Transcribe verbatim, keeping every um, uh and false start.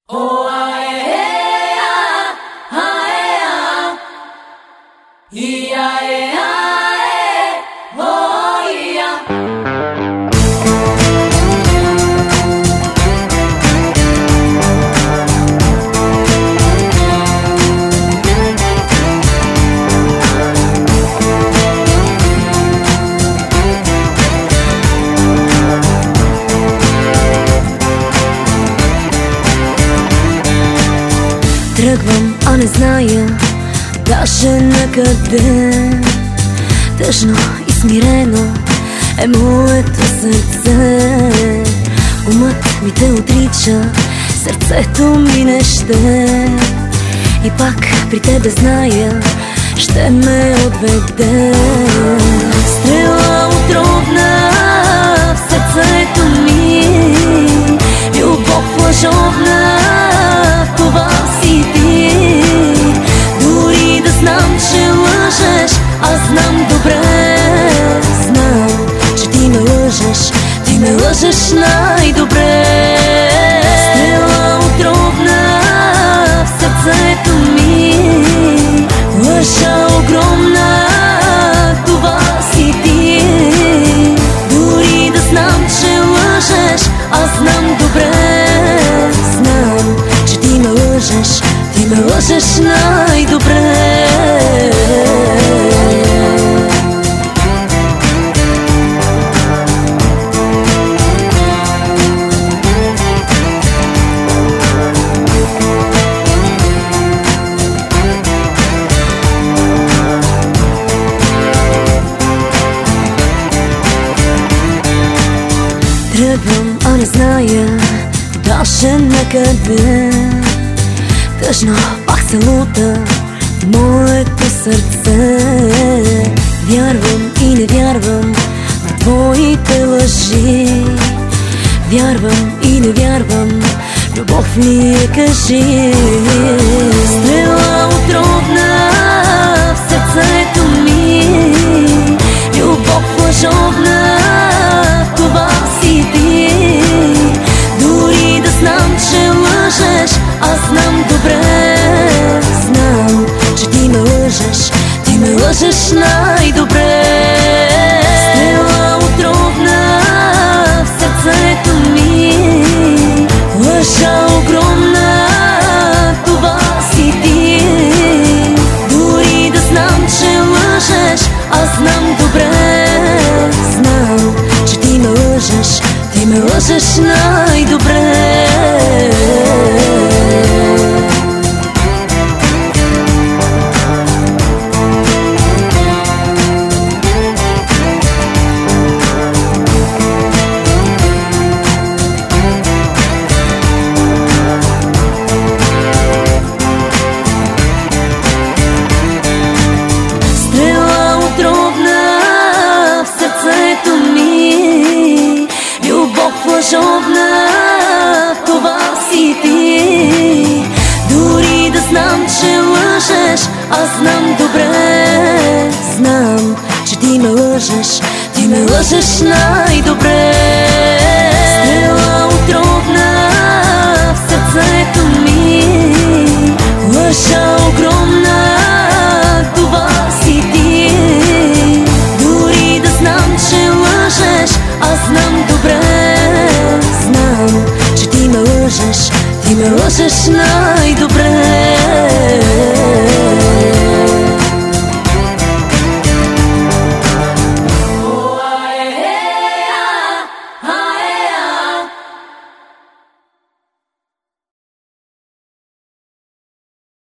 Oh, ae, ae, ae, ae, ia, ae, ae, oh, ia. Тръгвам, а не зная даже на къде. Тъжно и смирено е моето сърце. Умът ми те отрича, сърцето ми не ще. И пак при тебе зная, ще ме отведе. Стрела отровна в сърцето ми, любов лъжовна, това си ти. Дори да знам, че лъжеш, аз знам добре. Знам, че ти ме лъжеш, ти ме лъжеш най-добре. Стрела отровна в сърцето ми, лъжа огромна, това си ти. Дори да знам, че лъжеш, аз знам добре. Знам, че ти ме лъжеш, ти ме лъжеш най-добре. Тръгвам, а не зная даже на къде. Тъжно пак се лута моето сърце. Вярвам и не вярвам в твоите лъжи. Вярвам и не вярвам, любов ли е, кажи. Стрела отровна в сърцето ми, любов лъжовна, това си ти. Дори да знам, че лъжеш, аз знам добре. Знам, че ти ме лъжеш, ти ме лъжеш най-добре. Стрела отровна в сърцето ми, лъжа огромна, това си ти. Дори да знам, че лъжеш, аз знам добре. Знам, че ти ме лъжеш, ти ме лъжеш най-добре. Стрела отровна в сърцето ми, любов лъжовна, това си ти. Дори да знам, че лъжеш, аз знам добре. Знам, че ти ме лъжеш, ти ме лъжеш най-добре. Стрела отровна в сърцето ми, лъжа огромна, това си ти. Дори да знам, че лъжеш, аз знам добре. Знам, че ти ме лъжеш, ти ме лъжеш най-добре.